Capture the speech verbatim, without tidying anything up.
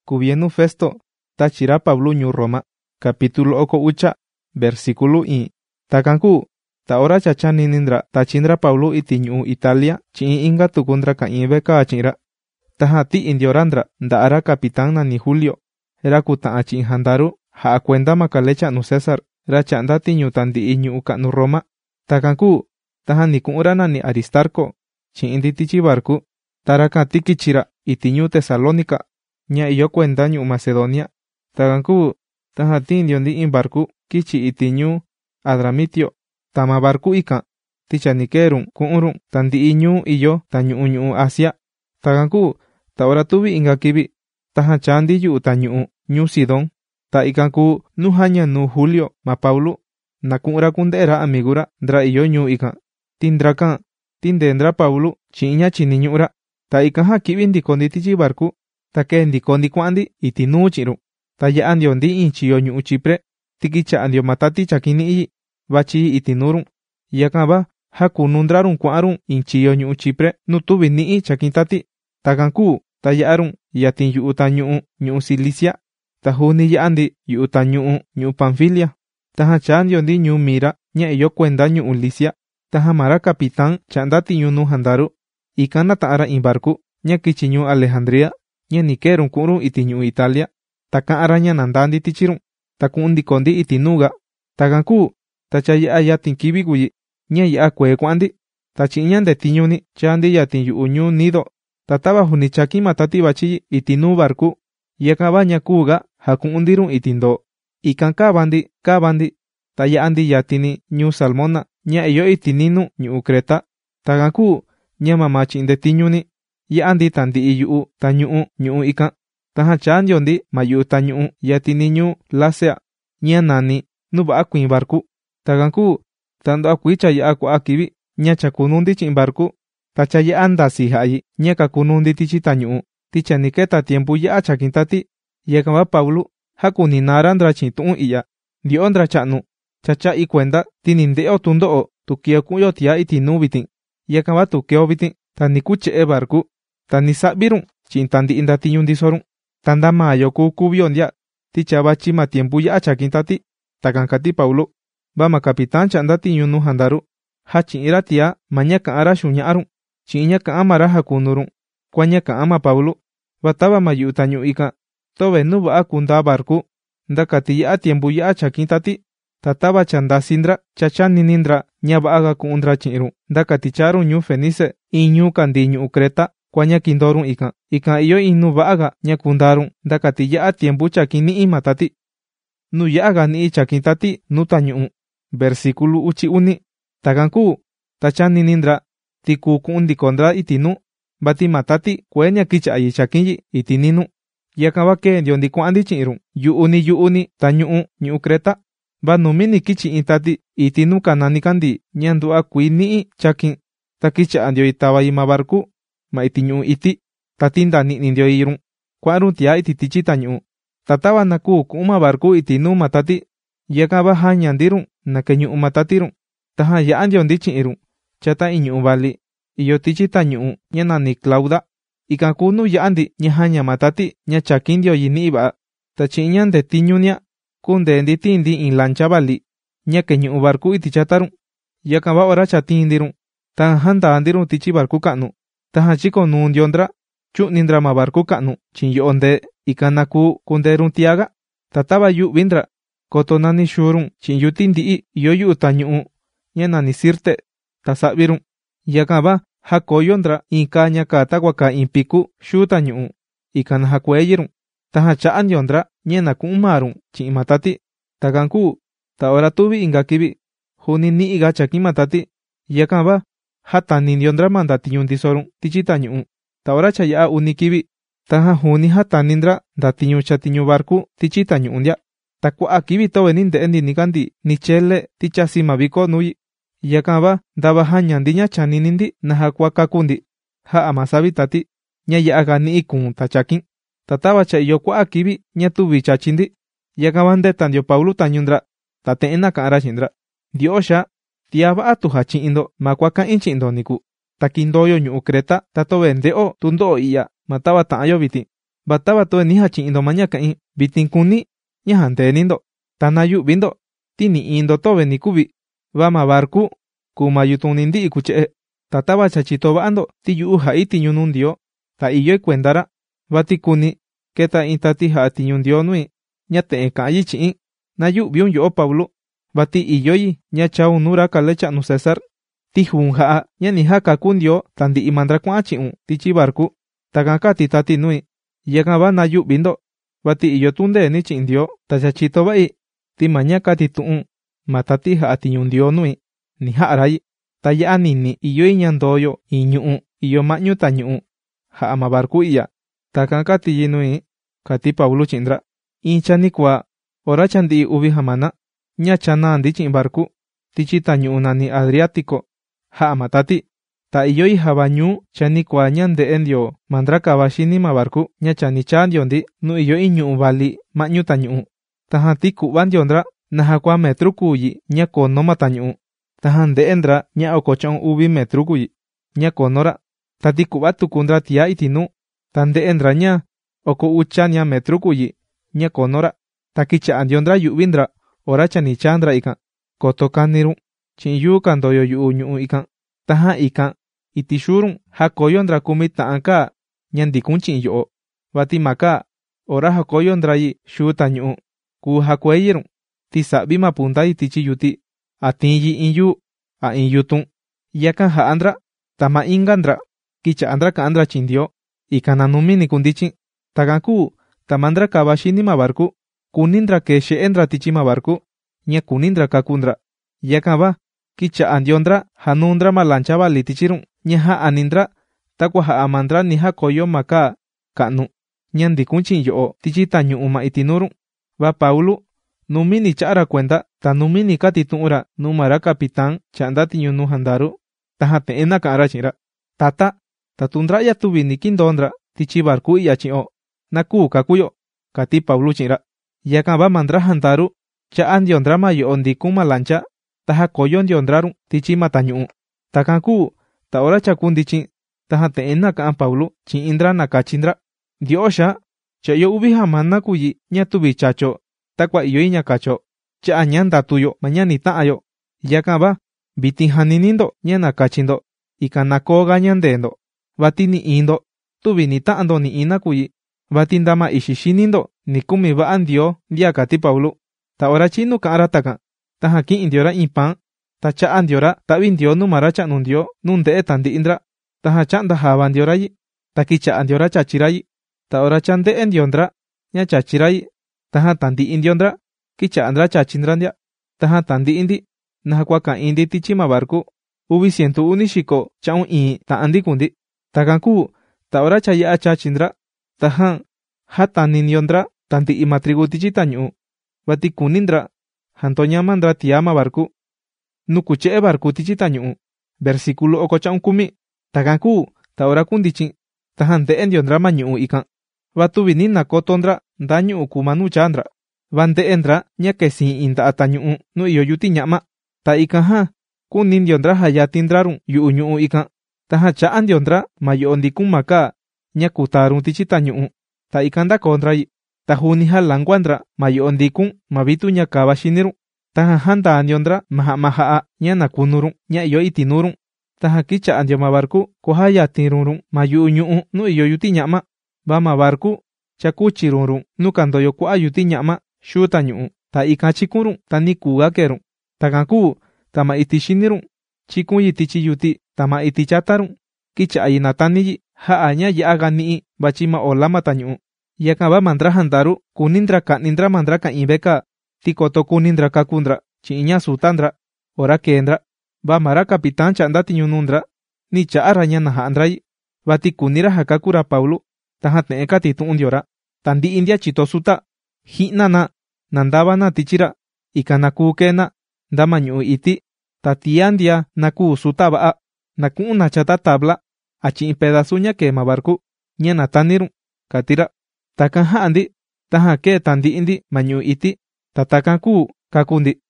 Gobierno Festo, tachira Pablo ñuu Roma, capítulo oko ucha, versículo i. Takanku, ta ora chachani nindra tachindra Pablo iti ñuu Italia, chi inga tukundra ka inve ka achira. Tahati indiorandra, ndaara capitán nani Julio. Era kuta achi handaru, ha cuenta makalecha nu César, ra chanda ti ñuu tandi i ñuu ka nu Roma. Takanku, tahani kuura nani Aristarco, chi indi tichi barku, taraka tikichira iti ñuu Tesalónica, ña iyo cuenta ñuu Macedonia. Takanku, tahati indiondi in barku, kichi iti ñuu Adramitio, tama barku ika, tichanikerun, kuurun, tandi i ñuu iyo ta ñuu ñuu Asia. Takanku, ta ora tuvi inga kibi, taha chandi yu ta ñuu ñuu Sidón, ta ikanku nuhaña nu Julio ma Paulo, na kuura kundera amigura ndra iyo ñuu ika. Tindraka, tindendra Paulo, chiña chini ñuura, ta ikaha kibi ndikondi tichi barku, ta ke ndikondi kuandi iti nuu chiru, ta ya andiondi inchiyo ñuu Chipre, tikicha andio matati chakini iyi, bachi iti nurun. Yakaba, haku nundrarun kuarun inchiyo ñuu Chipre, nutubi nii chakintati. Takanku, ta yaarun, yatin yu ta ñuu ñuu Cilicia, ta huni yaandi yu ta ñuu ñuu Panfilia, taha chandiondi ñuu Mira, ña iyo cuenda ñuu Licia, taha mara capitán chandati ñuu nu handaru, ikana taara in barku, ña kichi ñuu Alejandría, ña nikerun kurun iti ñuu Italia, taka araña nandandi tichirun, takundi kondi iti nuga. Takanku, ta chaya yatin kibi guyi, ña yaa kue kuandi, ta chiñande tiñuni chandi yatin yu ñuu Nido. Tataba huni chaki matati bachi iti nu barku, yakaba ña kuga hakundirun itindo. Ikan kabandi, kabandi, tayaandi yatini ñuu Salmona, ña iyo itininu ñuu Creta. Takanku, ña mamachi inde tiñuni, yaandi tandi iyu ta ñuu ñuu ikan. Taha chandiondi mayu ta ñuu yatini ñuu Lasea, ña nani, nuba akuin barku. Takanku, tando akuicha ya aku akibi, ña chakunundi chin barku. Tachaya anda si hayi, ña kakunundi tichi ta ñuu, ticha niketa tiempo ya chakintati, yakaba Paulo, hakuni narandra chintun iya, diondra chanu, chacha i cuenta, tinindeo tundoo, tukio kuyo tia iti nubitin, yakaba tukeo bitin, tanikuche e barku, tanisabirun, chintandi inda tiñundi sorun, tanda mayo kukubiondia, ticha bachi ma tiempo ya chakintati, takankati Paulo, bama capitán chandati ñunu handaru, hachin ira tia, maña kaara shuñaarun. Chiña ka amara hakunurun, kuaña ka ama Paulo, bataba mayu tañu ika, tobe nuba akunda barku, ndakati ya tiempo ya chakintati, tataba chanda sindra, chachani nindra, ñaba aga kundra chinrun, ndakati charun ñu Fenice, iñu kandi ñu Creta, kuaña kindorun ika, ika iyo inuba aga ña kundarun, ndakati ya tiempo chakini imatati. Nu ya aga ni chakintati, nu tañu. Versículo uchi uni, takanku, tachani nindra, tiku kundi kondra itinu, bati matati kuenya kicha ayi chakinyi itininu. Yakaba ke diondi kuandi chirun, yu uni yu uni ta ñuu ñuu Creta, ba numini kichi intati itinu kanani kandi ñandu akui nii chakin, ta kicha andio itaba ima barku, ma iti ñuu iti, tatinda ni nindio irun, kuarun tia iti tichi ta ñuu, tataba naku kuma barku itinu matati, yakaba ha ñandirun, nake ñuu matatirun, taha ya andio ndi chirun. Chata iñu bali, iyo tichi ta ñuu, ña nani Clauda, ikakunu yaandi ña haña matati, ña chakindio yini iba, ta chiñande tiñunia, kunde ndi tindi in lancha bali, ña ke ñuu barku iti chatarun, yakaba ora chatindirun, ta handa andirun tichi barku kanu, ta hachiko nundiondra, chunindra ma barku kanu, chin yonde, ikanaku kunderun tiaga, tataba yu bindra, koto nani shurun, chin yu tindi i, iyo yu ta ñuu, ña nani Sirte. Tasabirun, yakaba, hakoyondra, inka ñaka takwaka impiku, shuta ñuu, ikana hakueyirun, taha chaan yondra, ñena kumarun, chi matati, takanku, ta ora tuvi inga kibi, huni ni iga chaki matati, yakaba, hata nindondra mandati yundisorun, tichita ñuu, ta ora chaya uni kibi, taha huni hata nindra, datiñu chatiñu barku, tichita ñuu ndia, takwa akibi towe ninde endi nikandi, nichele, tichasi mabiko nui. Yakaba, daba hañandi ña chaninindi, naha kuakakundi, ha amasabi tati, ña yaaga ni ikun tachakin, tataba cha iyo kwa akibi, ña tubi chachindi, yakaba ndetandio Paulo tañundra, tateena kaara chindra, diosha, tiaba atu hachindo, makuaka inchindo niku, takindoyo ñuu Creta, tato vendeo, tundo iya, mataba taayo biti, Batava to ni hachi'indo maña ka'in vitin kuni ña jandenindo ta nayu'vindo ti ni'indo tove ni kuvi va ma barku kuma yutun ni ndi'i kuche'e. Ta tava cha chito va'ando ti yu'u ja'i tiñu nuu Ndioo ta iyoi kuendara va ti kuni keta in tati ja'a tiñu Ndioo nui ña te'en ka'an yi chi'in nayu'viun yo'o Pablo va ti iyoi ña chaun nuu ra kale cha'nu César ti jun ja'a ña ni jakaku Ndioo ta ndi'i mandra kua'an chi'un tichi barku. Takan kati tati nui yakan va nayu'vindo va ti iyo tundeeni chi'in Ndioo ta cha chito va'i ti ma ña kati tu'un ma tati ja'a tiñu Ndioo nui ni ja'ra yi. Ta ya'a nini iyoi ña ndoyo in ñu'u iyo ma'ñu tañu'u ja'a ma barku i'ya. Takan kati yi nui kati Pablo chi'indra in cha ni kua ora cha ndi'i uvi jamana ña chanaa ndi chi'in barku tichi tañu'u nani Adriático ja'a ma tati. Ta iyoi java ñuu cha ni kua ña nde'e ndio mandra kava xini ma barku ña cha ni chaa ndio ndi nu iyo in ñu'u vali ma'ñu tañu'u. Tajan ti ku'va ndio ndra naja kua metru kuyi ña kono ma tañu'u. Tajan nde'e ndra ña oko cha'un uvi metru kuyi ña konora. Ta ti ku'va tuku ndra tiá iti nuu ta nde'e ndra ña oko ucha ña metru kuyi ña konora. Ta kicha'a ndio ndra yu'vi ndra ora cha ni chaa ndra ikan koto kanirun chi'in yuu kandoyo yu'u ñu'u ikan. Tajan ikan iti xurun jakoyo ndra kumi ta'an kaa ña ndikun chi'in yo'o va ti ma kaa ora jakoyo ndra yi xuu tañu'u kuu jakueyirun ti sa'vi ma punta yi tichi yuti a tiin yi in yuu a in yutun. Yakan ja'a ndra ta ma inka ndra kicha'a ndra ka'an ndra chi'in Ndioo ikan na numi ni kundichin. Takan kuu ta ma ndra kava xini ma barku kuni ndra kee xe'e ndra tichi ma barku ña kuni ndra kaku ndra. Yakan va kicha'a ndio ndra januu ndra ma lancha vali tichirun ña ja'ani ndra takua ja'a ma ndra ni jakoyo ma kaa ka'nu ña ndikun chi'in yo'o tichi tañu'u ma iti nurun. Va Paulo numi ni cha'ra kuenda ta numi ni katitu'un ra nuu ma ra capitán cha'nda tiñu nu jandaru. Tajan te'en naka'an ra chi'in ra: ―Tata, tatu ndra'ya tuvi ni kindoo ndra tichi barku i'ya chi'o na kuu kakuyo ―kati Paulo chi'in ra. Yakan va ma ndra jandaru cha'a ndio ndra ma yo'o ndikun ma lancha ta jakoyo ndio ndrarun tichi ma tañu'u. Takan kuu ta ora cha kundichin tajan te'en naka'an Paulo chi'in ndra nakachi ndra: ―Ndio'o xaa, cha iyo uvi jamana kuyi ña tuvi chacho takua iyoi ña kacho cha'a ña ndatuyo ma ña ni ta'anyo. Yakan va vitin janinindo ña nakachindo ikan na kooga ña ndeendo va ti ni'indo tuvi ni ta'ando ni'ina kuyi va ti nda ma ixi xinindo ni kumi va'a Ndioo ndia ―kati Paulo. Ta ora chinu ka'an ra takan tajan ki'in ndio ra in pan ta cha'a ndio ra ta'vi Ndioo nuu ma ra cha'nu Ndioo nuu nde'e tandi'i ndra. Tajan cha'nda java ndio ra yi ta kicha'a ndio ra chachi ra yi. Ta ora cha nde'e ndio ndra ña chachi ra yi tajan tandi'i ndio ndra kicha'a ndra chachi ndra ndia. Tajan tandi'i ndi naja kua ka'in ndi tichi ma barku uvi ciento uni xiko cha'un iin ta'an ndi kundi. Takan kuu ta ora cha ya'a chachi ndra tajan jatani ndio ndra tandi'i ma trigu tichi tañu'u va ti kuni ndra janto ñama ndra tiá ma barku nu kuche'e barku tichi tañu'u. Versículo oko cha'un kumi. Takan kuu ta ora kundichin tajan nde'e ndio ndra ma ñu'u ikan va tuvi ni nakoto ndra nda ñu'u kuma nu chaa ndra. Va nde'e ndra ña kesiin in nda'a tañu'u nu iyo yuti ña'ma. Ta ikan jan kuni ndio ndra jayati ndrarun yu'u ñu'u ikan tajan cha'a ndio ndra ma yo'o ndikun ma kaa ña kutarun tichi tañu'u. Ta ikan ndako ndra yi ta juni jalangua ndra ma yo'o ndikun ma vitu ña kava xinirun. Tajan jandaa ndio ndra ma ja'a ja'a ña nakunurun ña iyo iti nurun. Tajan kicha'a ndio ma barku kujayatirunrun ma yu'u ñu'u nu iyo yuti ña'ma. Va ma barku cha kuchirunrun nu kandoyo kua'a yuti ña'ma xuu tañu'u ta ikan chikunrun ta ni kuuga kerun. Takan kuu ta ma iti xinirun chikun yi tichi yuti ta ma iti chatarun kicha'a yi natani yi ja'a ña ya'a gani'i vachi ma ola ma tañu'u. Yakan va ma ndra jandaru kuni ndra ka'ni ndra ma ndra ka'in veka ti koto kuni ndra kaku ndra chi'in ña suta ndra. Ora kee ndra va ma ra capitán cha'nda tiñu nuu ndra ni cha'a ra ña naja'a ndra yi va ti kuni ra ja kaku ra Paulo. Tajan te'en katitu'un ndio ra ta ndi'i ndia chito suta ji'na na nandava na tichi ra ikan na kuu kena nda ma ñu'u iti ta tiá ndia na kuu suta va'a na ku'un na chata tabla a chi'in pedazu ña kee ma barku ña natanirun ―kati ra. Takan ja'a ndi tajan kee tandi'i ndi ma ñu'u iti ta takan kuu kaku ndi.